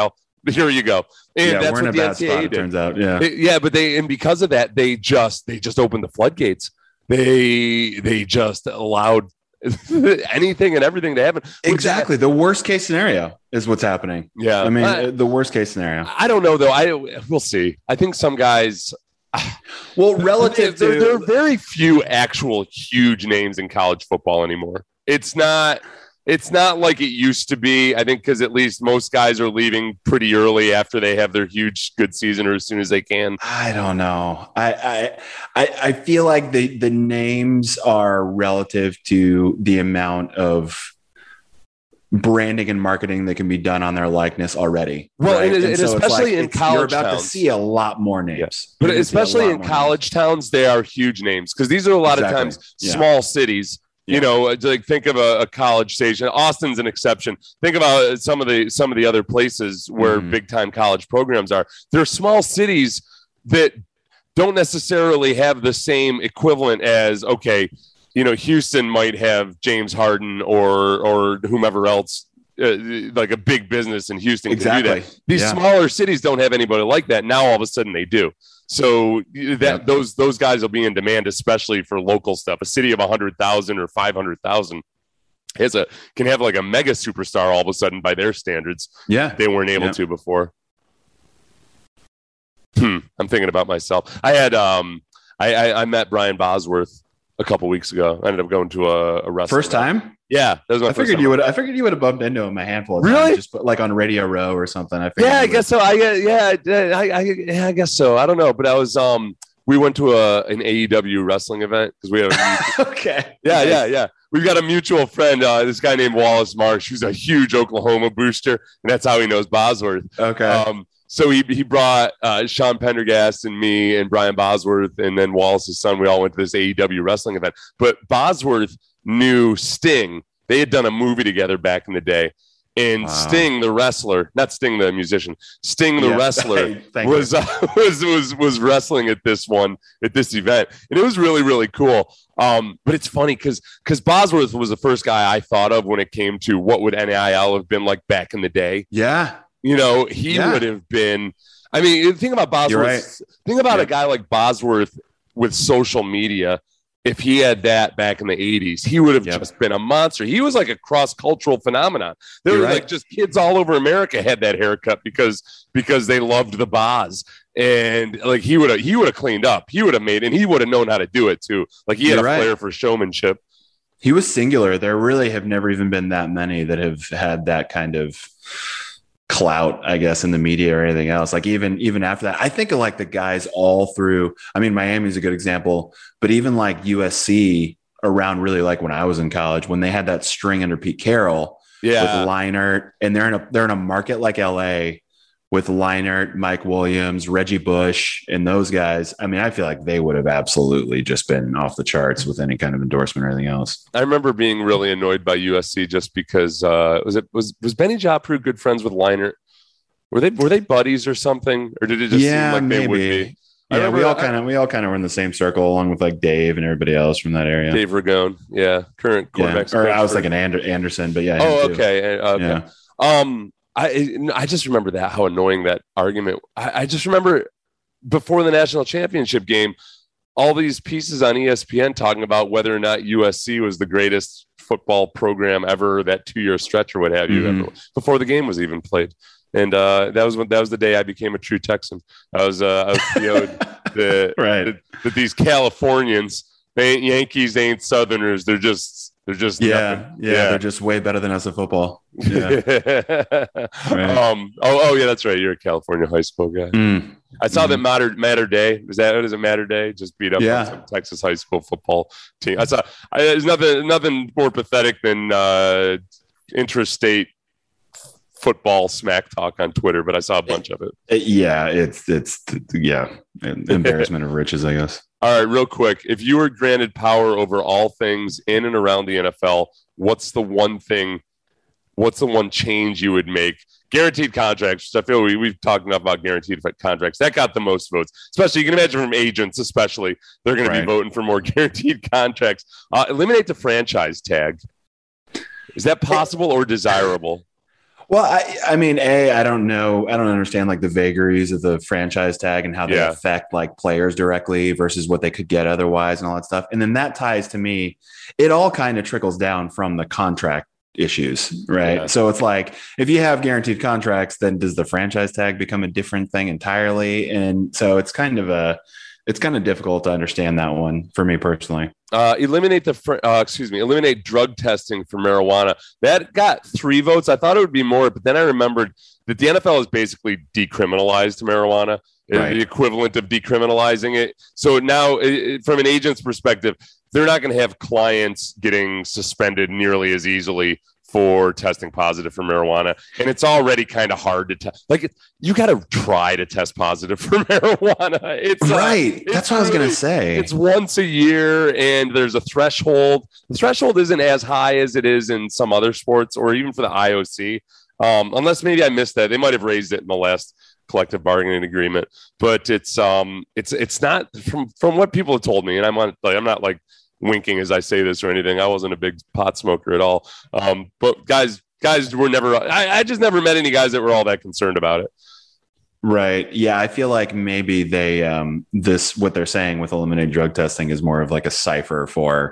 Speaker 5: Here you go. And
Speaker 6: yeah,
Speaker 5: that's
Speaker 6: we're in
Speaker 5: what
Speaker 6: a
Speaker 5: the
Speaker 6: bad
Speaker 5: N C A A
Speaker 6: spot, it
Speaker 5: did.
Speaker 6: turns out. Yeah.
Speaker 5: They, yeah, but they and because of that, they just they just opened the floodgates. They they just allowed anything and everything to happen.
Speaker 6: Exactly. The worst case scenario is what's happening.
Speaker 5: Yeah.
Speaker 6: I mean,
Speaker 5: I,
Speaker 6: the worst case scenario.
Speaker 5: I don't know though. I we'll see. I think some guys.
Speaker 6: Well, relative
Speaker 5: there,
Speaker 6: to
Speaker 5: there are very few actual huge names in college football anymore. It's not. It's not like it used to be, I think, because at least most guys are leaving pretty early after they have their huge good season or as soon as they can.
Speaker 6: I don't know. I I I, I feel like the, the names are relative to the amount of branding and marketing that can be done on their likeness already.
Speaker 5: Well,
Speaker 6: right?
Speaker 5: and,
Speaker 6: and,
Speaker 5: and
Speaker 6: so
Speaker 5: especially
Speaker 6: like,
Speaker 5: in college
Speaker 6: you're about
Speaker 5: towns.
Speaker 6: to see a lot more names.
Speaker 5: Yeah. But especially in college names. towns, they are huge names because these are a lot exactly. of times yeah. small cities. You yeah. know, like think of a, a college station. Austin's an exception. Think about some of the some of the other places where mm. big time college programs are. They're small cities that don't necessarily have the same equivalent as okay, you know, Houston might have James Harden or or whomever else, uh, like a big business in Houston.
Speaker 6: Exactly.
Speaker 5: Can do that. These
Speaker 6: yeah.
Speaker 5: smaller cities don't have anybody like that. Now all of a sudden they do. So that yep. those those guys will be in demand, especially for local stuff. A city of a hundred thousand or five hundred thousand has a can have like a mega superstar all of a sudden by their standards.
Speaker 6: Yeah,
Speaker 5: they weren't able
Speaker 6: yeah.
Speaker 5: to before. Hmm. I'm thinking about myself. I had um, I, I I met Brian Bosworth a couple weeks ago. I ended up going to a, a wrestling
Speaker 6: first time.
Speaker 5: Yeah, that was my
Speaker 6: I
Speaker 5: first
Speaker 6: figured
Speaker 5: time.
Speaker 6: you would. I figured you would have bumped into him a handful of times.
Speaker 5: Really?
Speaker 6: Just put, like on Radio Row or something. I
Speaker 5: yeah, I guess so. I yeah, I, I yeah, I guess so. I don't know, but I was um, we went to a an A E W wrestling event because we have a
Speaker 6: okay.
Speaker 5: Yeah, yeah, yeah. We've got a mutual friend, uh, this guy named Wallace Marsh, who's a huge Oklahoma booster, and that's how he knows Bosworth.
Speaker 6: Okay.
Speaker 5: Um, so he he brought uh, Sean Pendergast and me and Brian Bosworth, and then Wallace's son. We all went to this A E W wrestling event. But Bosworth knew Sting. They had done a movie together back in the day. And wow. Sting, the wrestler, not Sting, the musician, Sting, the yeah. wrestler, was, uh, was was was wrestling at this one, at this event. And it was really, really cool. Um, but it's funny because because Bosworth was the first guy I thought of when it came to what would N I L have been like back in the day.
Speaker 6: Yeah.
Speaker 5: You know, he yeah. would have been, I mean, think about Bosworth. Right. Think about yeah. a guy like Bosworth with social media. If he had that back in the eighties, he would have yep. just been a monster. He was like a cross-cultural phenomenon. There You're were right. like just kids all over America had that haircut because because they loved the Boz. And like he would have he would have cleaned up. He would have made and he would have known how to do it too. Like he had You're a right. flair for showmanship.
Speaker 6: He was singular. There really have never even been that many that have had that kind of clout, I guess, in the media or anything else. Like even even after that, I think of like the guys all through. I mean, Miami's a good example, but even like U S C around really like when I was in college, when they had that string under Pete Carroll,
Speaker 5: yeah,
Speaker 6: with Leinart, and they're in a they're in a market like L A with Leinart, Mike Williams, Reggie Bush, and those guys. I mean, I feel like they would have absolutely just been off the charts with any kind of endorsement or anything else.
Speaker 5: I remember being really annoyed by U S C just because uh, was it was was Benny Joppru good friends with Leinart? Were they were they buddies or something, or did it just
Speaker 6: yeah,
Speaker 5: seem like
Speaker 6: maybe.
Speaker 5: they would be?
Speaker 6: Yeah, remember, we all kind of we all kind of were in the same circle, along with like Dave and everybody else from that area.
Speaker 5: Dave Ragone, yeah, current quarterback.
Speaker 6: Yeah. Or I was like an Ander- Anderson, but yeah.
Speaker 5: Oh, okay, okay. Yeah. Um, I I just remember that how annoying that argument. I, I just remember before the national championship game, all these pieces on E S P N talking about whether or not U S C was the greatest football program ever, that two year stretch or what have you, mm-hmm. ever, before the game was even played. And uh, that was when that was the day I became a true Texan. I was uh, I was P O'd that
Speaker 6: right.
Speaker 5: that these Californians, they ain't Yankees, they ain't Southerners. They're just they're just
Speaker 6: yeah, yeah yeah they're just way better than us at football. Yeah.
Speaker 5: right. Um. Oh oh yeah, that's right. You're a California high school guy.
Speaker 6: Mm.
Speaker 5: I saw
Speaker 6: mm.
Speaker 5: that Matter Matter Day. Is that what is it? Matter Day just beat up
Speaker 6: yeah.
Speaker 5: some Texas high school football team. I saw. I, there's nothing nothing more pathetic than uh, interstate football smack talk on Twitter, but I saw a bunch of it.
Speaker 6: Yeah, it's it's yeah, embarrassment of riches, I guess.
Speaker 5: All right, real quick. If you were granted power over all things in and around the N F L, what's the one thing, what's the one change you would make? Guaranteed contracts. I feel we, we've talked enough about guaranteed contracts. That got the most votes, especially you can imagine from agents, especially. They're going right. to be voting for more guaranteed contracts. Uh, eliminate the franchise tag. Is that possible or desirable?
Speaker 6: Well, I, I mean, A, I don't know. I don't understand like the vagaries of the franchise tag and how they yeah. affect like players directly versus what they could get otherwise and all that stuff. And then that ties to me, it all kind of trickles down from the contract issues, right? Yeah. So it's like, if you have guaranteed contracts, then does the franchise tag become a different thing entirely? And so it's kind of a, it's kind of difficult to understand that one for me personally.
Speaker 5: Uh, eliminate the, fr- uh, excuse me, eliminate drug testing for marijuana. That got three votes. I thought it would be more, but then I remembered that the N F L has basically decriminalized marijuana, right. the equivalent of decriminalizing it. So now, it, from an agent's perspective, they're not going to have clients getting suspended nearly as easily for testing positive for marijuana. And it's already kind of hard to test. Like, you got to try to test positive for marijuana. It's
Speaker 6: right.
Speaker 5: Uh, it's
Speaker 6: That's what really, I was going to say.
Speaker 5: It's once a year and there's a threshold. The threshold isn't as high as it is in some other sports or even for the I O C. Um, unless maybe I missed that. They might've raised it in the last collective bargaining agreement, but it's, um, it's, it's not from, from what people have told me. And I'm on, like, I'm not like, winking as I say this or anything. I wasn't a big pot smoker at all. Um, but guys, guys were never, I, I just never met any guys that were all that concerned about it.
Speaker 6: Right. Yeah. I feel like maybe they, um, this, what they're saying with eliminated drug testing is more of like a cipher for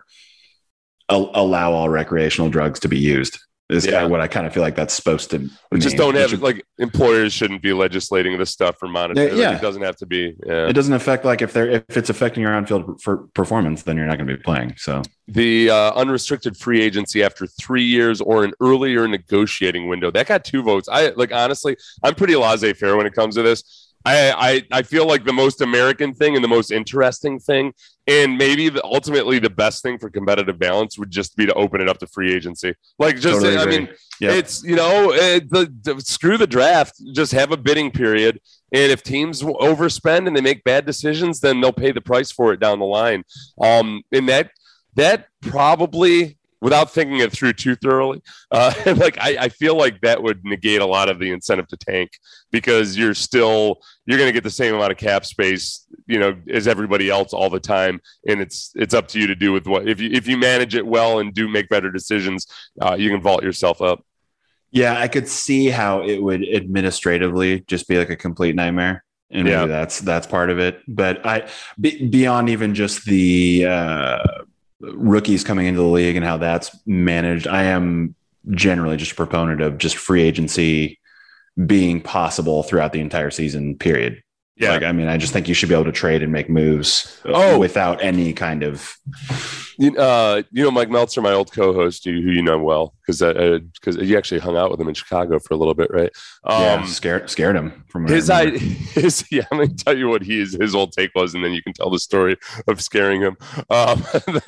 Speaker 6: a, allow all recreational drugs to be used. Is yeah. kind of what I kind of feel like that's supposed to
Speaker 5: we just don't have should, like employers shouldn't be legislating this stuff for monitoring.
Speaker 6: Yeah.
Speaker 5: Like, it doesn't have to be. Yeah.
Speaker 6: It doesn't affect like if they're if it's affecting your on-field for performance, then you're not going to be playing. So
Speaker 5: the uh, unrestricted free agency after three years or an earlier negotiating window that got two votes. I like honestly, I'm pretty laissez-faire when it comes to this. I, I I feel like the most American thing and the most interesting thing, and maybe the, ultimately the best thing for competitive balance would just be to open it up to free agency. Like, just totally I mean, yep. it's you know, it, the, the screw the draft. Just have a bidding period, and if teams overspend and they make bad decisions, then they'll pay the price for it down the line. Um, and that that probably. Without thinking it through too thoroughly, uh, like I, I feel like that would negate a lot of the incentive to tank because you're still you're going to get the same amount of cap space, you know, as everybody else all the time, and it's it's up to you to do with what if you if you manage it well and do make better decisions, uh, you can vault yourself up.
Speaker 6: Yeah, I could see how it would administratively just be like a complete nightmare. And maybe yeah. that's that's part of it. But I be, beyond even just the uh, rookies coming into the league and how that's managed, I am generally just a proponent of just free agency being possible throughout the entire season period. Yeah. Like, I mean, I just think you should be able to trade and make moves oh. without any kind of,
Speaker 5: you, uh, you know, Mike Meltzer, my old co-host, who you know well, because because uh, you actually hung out with him in Chicago for a little bit, right? Um,
Speaker 6: yeah, scared scared him from
Speaker 5: his I, his yeah. I'm gonna tell you what he is, his old take was, and then you can tell the story of scaring him. Um,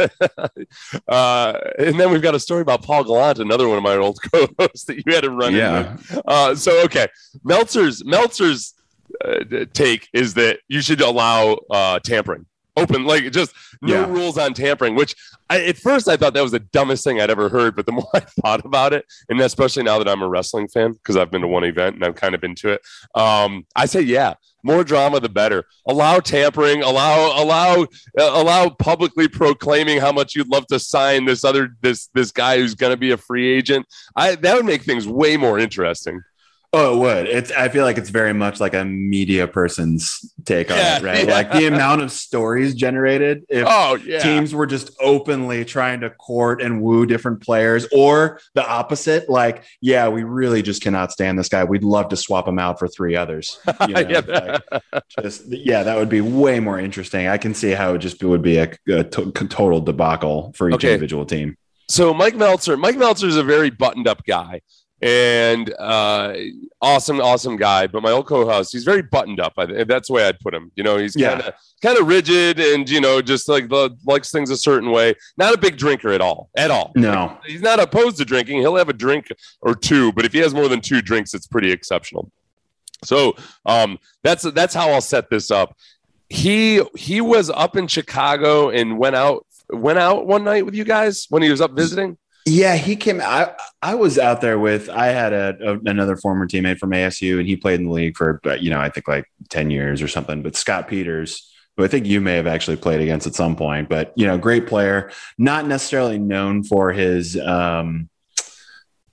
Speaker 5: uh, and then we've got a story about Paul Gallant, another one of my old co-hosts that you had to run.
Speaker 6: Yeah.
Speaker 5: Into. Uh, so okay, Meltzer's Meltzer's. Uh, take is that you should allow uh, tampering open, like just no yeah. rules on tampering, which I, at first I thought that was the dumbest thing I'd ever heard. But the more I thought about it, and especially now that I'm a wrestling fan, because I've been to one event and I'm kind of into it, um, I say, yeah, more drama, the better. Allow tampering, allow, allow, uh, allow publicly proclaiming how much you'd love to sign this other, this, this guy who's going to be a free agent. I, that would make things way more interesting.
Speaker 6: Oh, it would. It's. I feel like it's very much like a media person's take on yeah, it, right? Yeah. Like the amount of stories generated if
Speaker 5: oh, yeah.
Speaker 6: teams were just openly trying to court and woo different players, or the opposite. Like, yeah, we really just cannot stand this guy. We'd love to swap him out for three others. You know? yeah. Like, just yeah, that would be way more interesting. I can see how it just would be a, a to- total debacle for each okay. individual team.
Speaker 5: So Mike Meltzer, Mike Meltzer is a very buttoned up guy. And uh, awesome, awesome guy. But my old co-host, he's very buttoned up. I, that's the way I'd put him. You know, he's kind of yeah. kind of rigid, and you know, just like the, likes things a certain way. Not a big drinker at all, at all.
Speaker 6: No,
Speaker 5: like, he's not opposed to drinking. He'll have a drink or two, but if he has more than two drinks, it's pretty exceptional. So um, that's that's how I'll set this up. He he was up in Chicago and went out went out one night with you guys when he was up visiting.
Speaker 6: Yeah, he came. I I was out there with. I had a, a another former teammate from A S U, and he played in the league for, you know, I think like ten years or something. But Scott Peters, who I think you may have actually played against at some point, but you know, great player, not necessarily known for his. Um,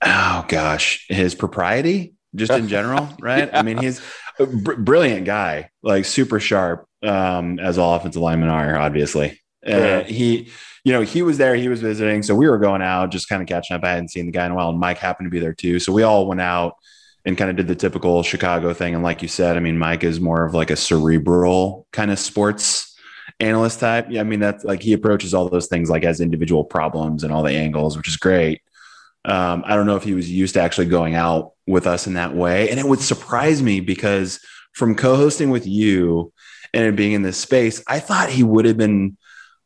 Speaker 6: Oh gosh, his propriety, just in general, right? Yeah. I mean, he's a br- brilliant guy, like super sharp, um, as all offensive linemen are, obviously. Uh, he, you know, he was there, he was visiting. So we were going out, just kind of catching up. I hadn't seen the guy in a while, and Mike happened to be there too. So we all went out and kind of did the typical Chicago thing. And like you said, I mean, Mike is more of like a cerebral kind of sports analyst type. Yeah. I mean, that's like, he approaches all those things like as individual problems and all the angles, which is great. Um, I don't know if he was used to actually going out with us in that way. And it would surprise me because from co-hosting with you and it being in this space, I thought he would have been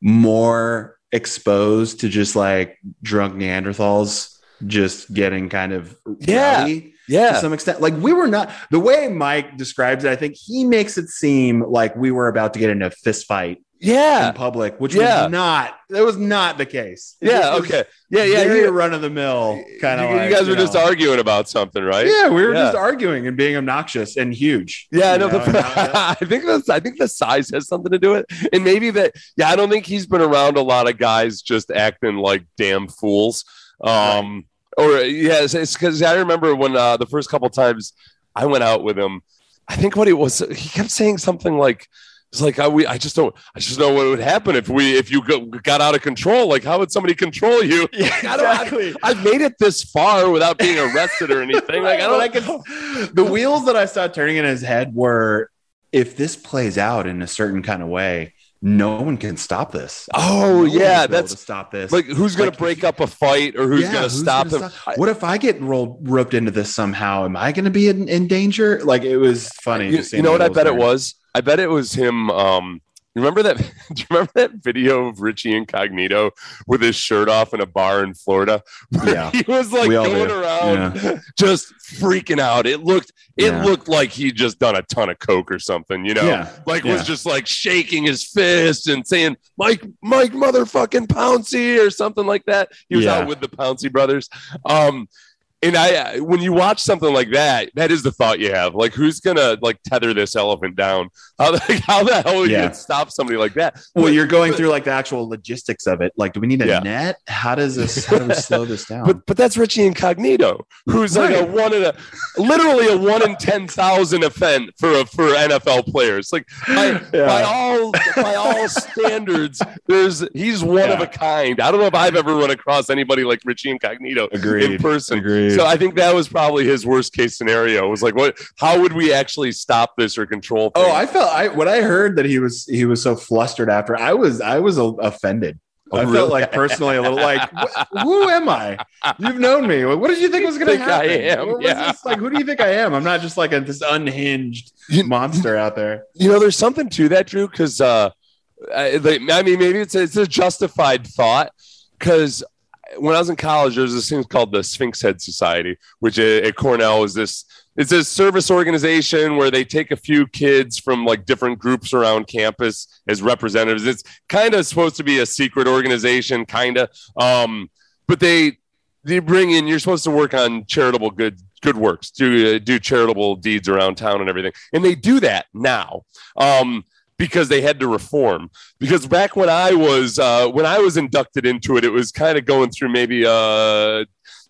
Speaker 6: more exposed to just like drunk Neanderthals just getting kind of
Speaker 5: yeah
Speaker 6: rowdy
Speaker 5: yeah
Speaker 6: to some extent. Like we were not, the way Mike describes it, I think he makes it seem like we were about to get in a fist fight
Speaker 5: yeah
Speaker 6: in public, which
Speaker 5: yeah.
Speaker 6: was not, that was not the case. It
Speaker 5: yeah okay yeah yeah
Speaker 6: very
Speaker 5: yeah.
Speaker 6: run of the mill kind of
Speaker 5: you,
Speaker 6: like,
Speaker 5: you guys
Speaker 6: you
Speaker 5: were
Speaker 6: know.
Speaker 5: just arguing about something, right?
Speaker 6: Yeah, we were
Speaker 5: yeah.
Speaker 6: just arguing and being obnoxious and huge.
Speaker 5: Yeah, I know.
Speaker 6: know?
Speaker 5: The, I think that's, I think the size has something to do with it. And maybe that, yeah, I don't think he's been around a lot of guys just acting like damn fools. Um, right. Or, yeah, it's because I remember when uh, the first couple times I went out with him, I think what he was, he kept saying something like, it's like, I, we, I just don't, I just know what would happen if we, if you go, got out of control. Like, how would somebody control you?
Speaker 6: Yeah, exactly.
Speaker 5: I I've made it this far without being arrested or anything. Like, I don't,
Speaker 6: I can, the wheels that I saw turning in his head were, if this plays out in a certain kind of way, no one can stop this.
Speaker 5: Oh,
Speaker 6: no
Speaker 5: yeah. That's
Speaker 6: to stop this.
Speaker 5: Like, who's going like, to break up a fight or who's yeah, going to stop him?
Speaker 6: Stop? What if I get rolled, roped into this somehow? Am I going to be in, in danger? Like, it was funny.
Speaker 5: You, you know what I bet there. it was? I bet it was him. Um, remember that? Do you remember that video of Richie Incognito with his shirt off in a bar in Florida?
Speaker 6: Yeah,
Speaker 5: he was like going around, yeah. just freaking out. It looked, it yeah. looked like he'd just done a ton of coke or something. You know,
Speaker 6: yeah.
Speaker 5: like
Speaker 6: yeah.
Speaker 5: was just like shaking his fist and saying, "Mike, Mike, motherfucking Pouncey" or something like that. He was yeah. out with the Pouncey brothers. Um, And I, when you watch something like that, that is the thought you have. Like, who's gonna like tether this elephant down? How the, how the hell would yeah. you stop somebody like that?
Speaker 6: Well,
Speaker 5: but,
Speaker 6: you're going
Speaker 5: but,
Speaker 6: through like the actual logistics of it. Like, do we need a yeah. net? How does this? How do we slow this down?
Speaker 5: But but that's Richie Incognito, who's right. like a one in a, literally a one in ten thousand event for a, for N F L players. Like by, yeah. by all by all standards, there's he's one yeah. of a kind. I don't know if I've ever run across anybody like Richie Incognito
Speaker 6: Agreed.
Speaker 5: in person.
Speaker 6: Agreed.
Speaker 5: So I think that was probably his worst case scenario. It was like, what? How would we actually stop this or control things?
Speaker 6: Oh, I felt I when I heard that he was he was so flustered after. I was I was offended. Oh, I really? felt like personally a little like, who am I? You've known me. What did you think was going to happen? I am. Yeah. Like, who do you think I am? I'm not just like a, this unhinged monster out there.
Speaker 5: You know, there's something to that, Drew. Because uh, I, I mean, maybe it's a, it's a justified thought. Because when I was in college, there was this thing called the Sphinx Head Society, which at Cornell is this, it's a service organization where they take a few kids from like different groups around campus as representatives. It's kind of supposed to be a secret organization, kind of, um, but they, they bring in, you're supposed to work on charitable good, good works, do, uh, do charitable deeds around town and everything. And they do that now. Um, because they had to reform. Because back when I was uh, when I was inducted into it, it was kind of going through maybe a, a,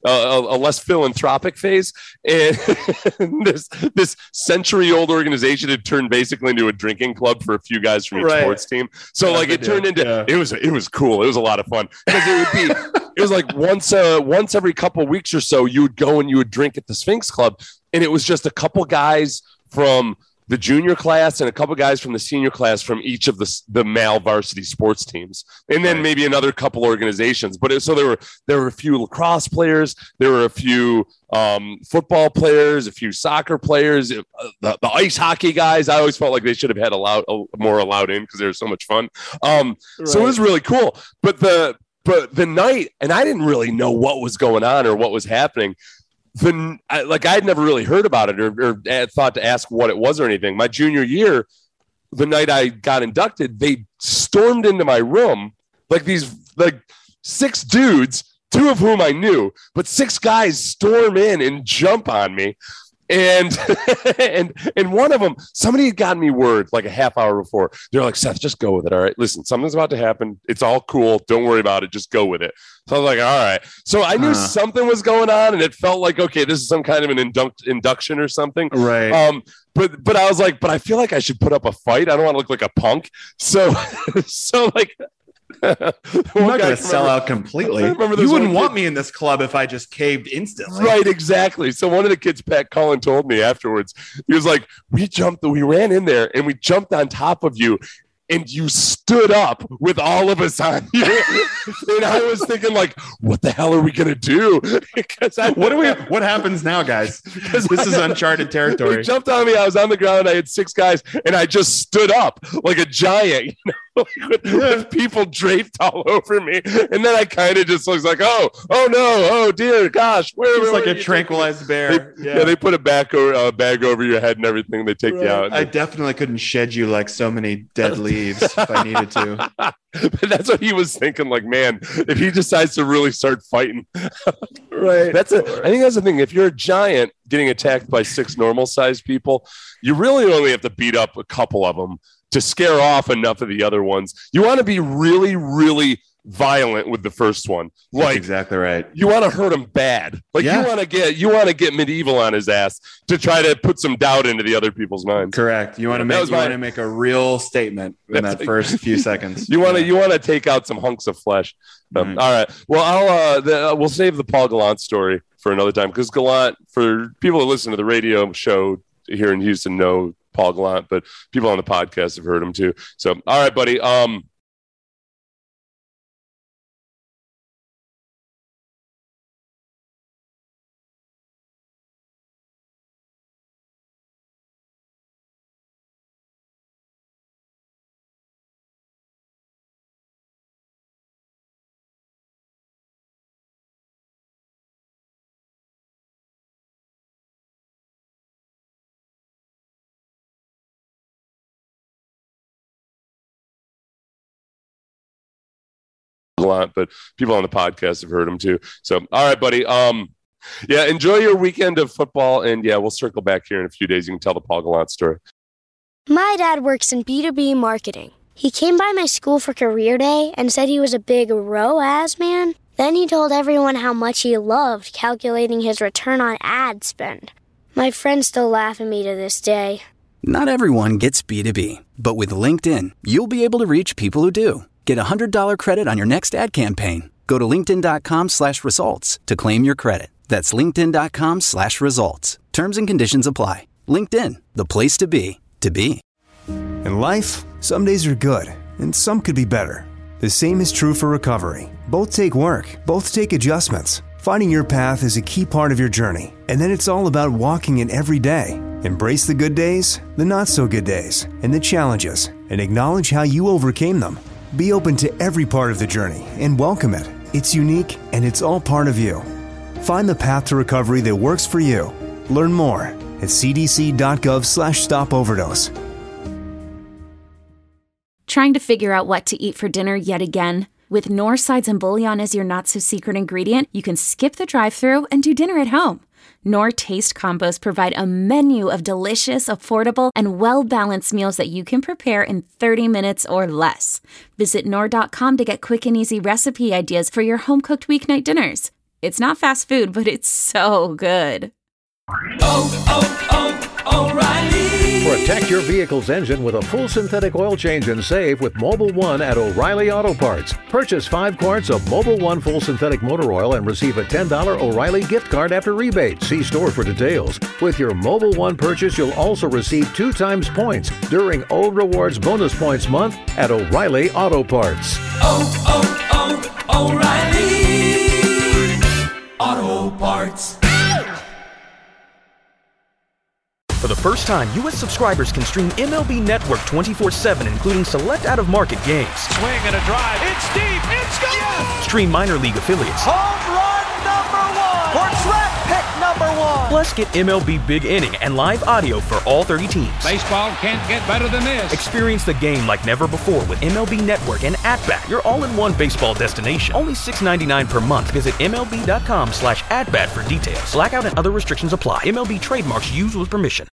Speaker 5: a less philanthropic phase, and this this century old organization had turned basically into a drinking club for a few guys from each right. sports team. So yeah, like it turned into yeah. it was it was cool. It was a lot of fun because it would be it was like once uh, once every couple of weeks or so you would go and you would drink at the Sphinx Club, and it was just a couple guys from the junior class and a couple guys from the senior class from each of the the male varsity sports teams, and then right. maybe another couple organizations. But it, so there were there were a few lacrosse players, there were a few um, football players, a few soccer players, uh, the, the ice hockey guys. I always felt like they should have had allowed uh, more allowed in because they were so much fun. Um, right. So it was really cool. But the but the night, and I didn't really know what was going on or what was happening. The, I, like I'd never really heard about it or, or thought to ask what it was or anything. My junior year, the night I got inducted, they stormed into my room like these like six dudes, two of whom I knew, but six guys storm in and jump on me. And and and one of them, somebody had gotten me word like a half hour before. They're like, Seth, just go with it. All right, listen, something's about to happen. It's all cool. Don't worry about it. Just go with it. So I was like, all right. So I knew huh. something was going on, and it felt like, okay, this is some kind of an induct- induction or something.
Speaker 6: Right.
Speaker 5: Um, but but I was like, but I feel like I should put up a fight. I don't want to look like a punk. So so like.
Speaker 6: I'm not going to sell out completely. You wouldn't want me in this club if I just caved instantly.
Speaker 5: Right, exactly. So one of the kids, Pat Cullen, told me afterwards, he was like, we jumped, we ran in there and we jumped on top of you. And you stood up with all of us on you. And I was thinking, like, what the hell are we going to do? Because I,
Speaker 6: what do we? What happens now, guys? Because this is uncharted territory.
Speaker 5: He jumped on me. I was on the ground. I had six guys, and I just stood up like a giant, you know, with, with people draped all over me. And then I kind of just was like, oh, oh no, oh dear, gosh, where?
Speaker 6: It's
Speaker 5: where,
Speaker 6: like a tranquilized bear.
Speaker 5: They, yeah. yeah, they put a back over, uh, bag over your head and everything. They take right. you out.
Speaker 6: I definitely couldn't shed you like so many dead leaves. If I needed to.
Speaker 5: But that's what he was thinking, like, man, if he decides to really start fighting.
Speaker 6: Right.
Speaker 5: That's a, I think that's the thing. If you're a giant getting attacked by six normal sized people, you really only have to beat up a couple of them to scare off enough of the other ones. You want to be really, really violent with the first one. Like,
Speaker 6: that's exactly right.
Speaker 5: You want to hurt him bad. Like yeah. you want to get you want to get medieval on his ass to try to put some doubt into the other people's minds.
Speaker 6: Correct. You want to make you my, want to make a real statement in that first few seconds.
Speaker 5: You want to yeah. you want to take out some hunks of flesh. Um, mm-hmm. All right. Well, I'll uh, the, uh, we'll save the Paul Gallant story for another time, because Gallant, for people that listen to the radio show here in Houston, know Paul Gallant, but people on the podcast have heard him too. So, all right, buddy. Um. A lot, but people on the podcast have heard him too. So, all right, buddy. Um, yeah, enjoy your weekend of football, and yeah, we'll circle back here in a few days. You can tell the Paul Gallant story.
Speaker 1: My dad works in B two B marketing. He came by my school for career day and said he was a big R O A S man. Then he told everyone how much he loved calculating his return on ad spend. My friends still laugh at me to this day.
Speaker 2: Not everyone gets B two B, but with LinkedIn, you'll be able to reach people who do. Get a one hundred dollars credit on your next ad campaign. Go to linkedin.com slash results to claim your credit. That's linkedin.com slash results. Terms and conditions apply. LinkedIn, the place to be, to be.
Speaker 7: In life, some days are good, and some could be better. The same is true for recovery. Both take work, both take adjustments. Finding your path is a key part of your journey, and then it's all about walking it every day. Embrace the good days, the not so good days, and the challenges, and acknowledge how you overcame them. Be open to every part of the journey and welcome it. It's unique and it's all part of you. Find the path to recovery that works for you. Learn more at cdc.gov slash stop overdose.
Speaker 8: Trying to figure out what to eat for dinner yet again? With Knorr sides and bouillon as your not-so-secret ingredient, you can skip the drive-thru and do dinner at home. Knorr Taste Combos provide a menu of delicious, affordable, and well-balanced meals that you can prepare in thirty minutes or less. Visit Knorr dot com to get quick and easy recipe ideas for your home-cooked weeknight dinners. It's not fast food, but it's so good.
Speaker 9: Oh, oh, oh, O'Reilly!
Speaker 10: Protect your vehicle's engine with a full synthetic oil change and save with Mobil one at O'Reilly Auto Parts. Purchase five quarts of Mobil one full synthetic motor oil and receive a ten dollars O'Reilly gift card after rebate. See store for details. With your Mobil one purchase, you'll also receive two times points during O Rewards Bonus Points Month at O'Reilly Auto Parts.
Speaker 9: Oh, oh, oh, O'Reilly Auto Parts.
Speaker 11: For the first time, U S subscribers can stream M L B Network twenty-four seven, including select out-of-market games.
Speaker 12: Swing and a drive. It's deep. It's gone.
Speaker 11: Stream minor league affiliates.
Speaker 13: Home run number one. For track pick number
Speaker 12: one.
Speaker 11: Plus, get M L B Big Inning and live audio for all thirty teams.
Speaker 12: Baseball can't get better than this.
Speaker 11: Experience the game like never before with M L B Network and At-Bat, your all-in-one baseball destination. Only six dollars and ninety-nine cents per month. Visit M L B dot com slash at bat for details. Blackout and other restrictions apply. M L B trademarks used with permission.